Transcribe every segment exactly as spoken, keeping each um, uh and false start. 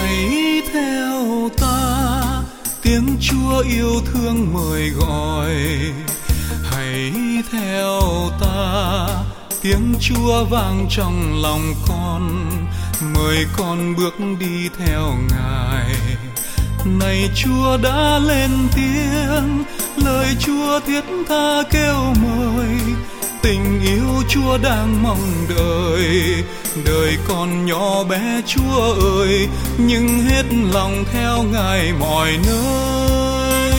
hãy theo ta, tiếng Chúa yêu thương mời gọi. Hãy theo ta, tiếng Chúa vang trong lòng con, mời con bước đi theo Ngài. Này Chúa đã lên tiếng, lời Chúa thiết tha kêu mời. Tình yêu Chúa đang mong đợi, đời con nhỏ bé Chúa ơi, nhưng hết lòng theo Ngài mọi nơi.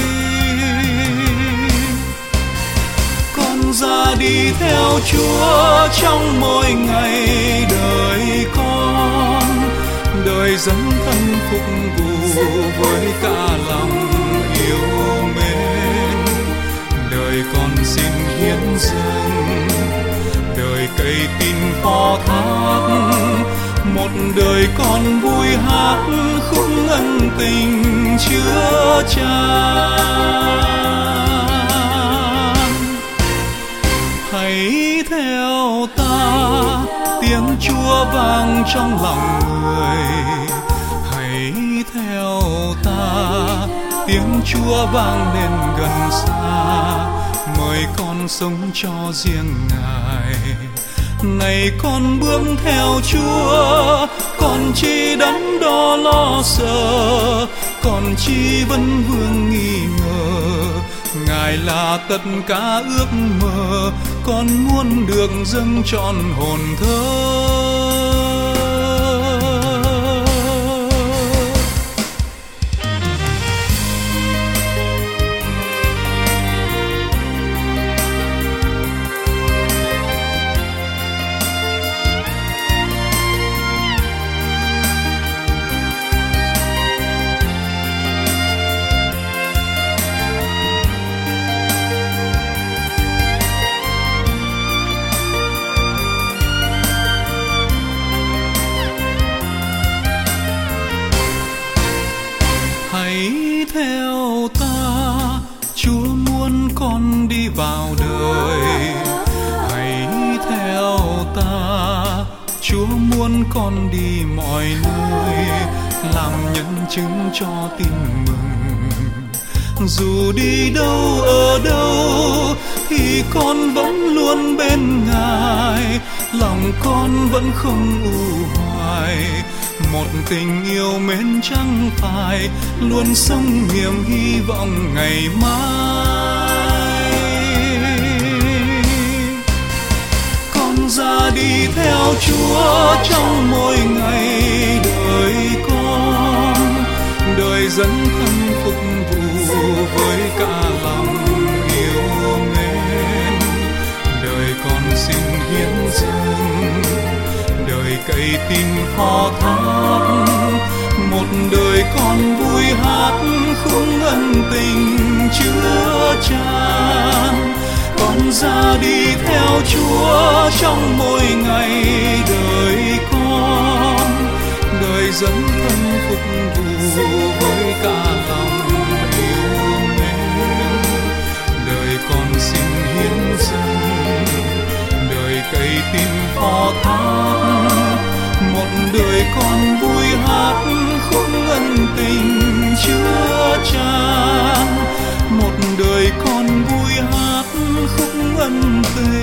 Con ra đi theo Chúa trong mỗi ngày đời con, đời dấn thân phục vụ với cả lòng yêu mến. Đời con xin hiến dâng, đời cây tin phó thác, một đời con vui hát khúc ân tình chứa chan. Hãy theo ta, tiếng Chúa vang trong lòng người. Hãy theo ta, tiếng Chúa vang lên gần xa, mời con sống cho riêng Ngài. Này con bước theo Chúa, còn chi đắn đo lo sợ, còn chi vấn vương nghi ngờ. Ngài là tất cả ước mơ, con muốn được dâng trọn hồn thơ. Hãy theo ta, Chúa muốn con đi vào đời. Hãy theo ta, Chúa muốn con đi mọi nơi, làm nhân chứng cho tin mừng. Dù đi đâu ở đâu thì con vẫn luôn bên Ngài, lòng con vẫn không u hoài. Một tình yêu mến chẳng phải luôn sống niềm hy vọng ngày mai. Con ra đi theo Chúa trong mỗi ngày đời con, đời dấn thân phục vụ với cả lòng yêu mến. Đời con xin hiến dâng, đời cây tin phó thác, một đời con vui hát khúc ân tình chứa chan. Con ra đi theo Chúa trong mỗi ngày đời con, đời dấn thân phục vụ với cả lòng yêu mến. Đời con xin hiến dâng, đời cây tin phó thác, một đời con vui hát khúc ân tình chứa chan. Một đời con vui hát khúc ân tình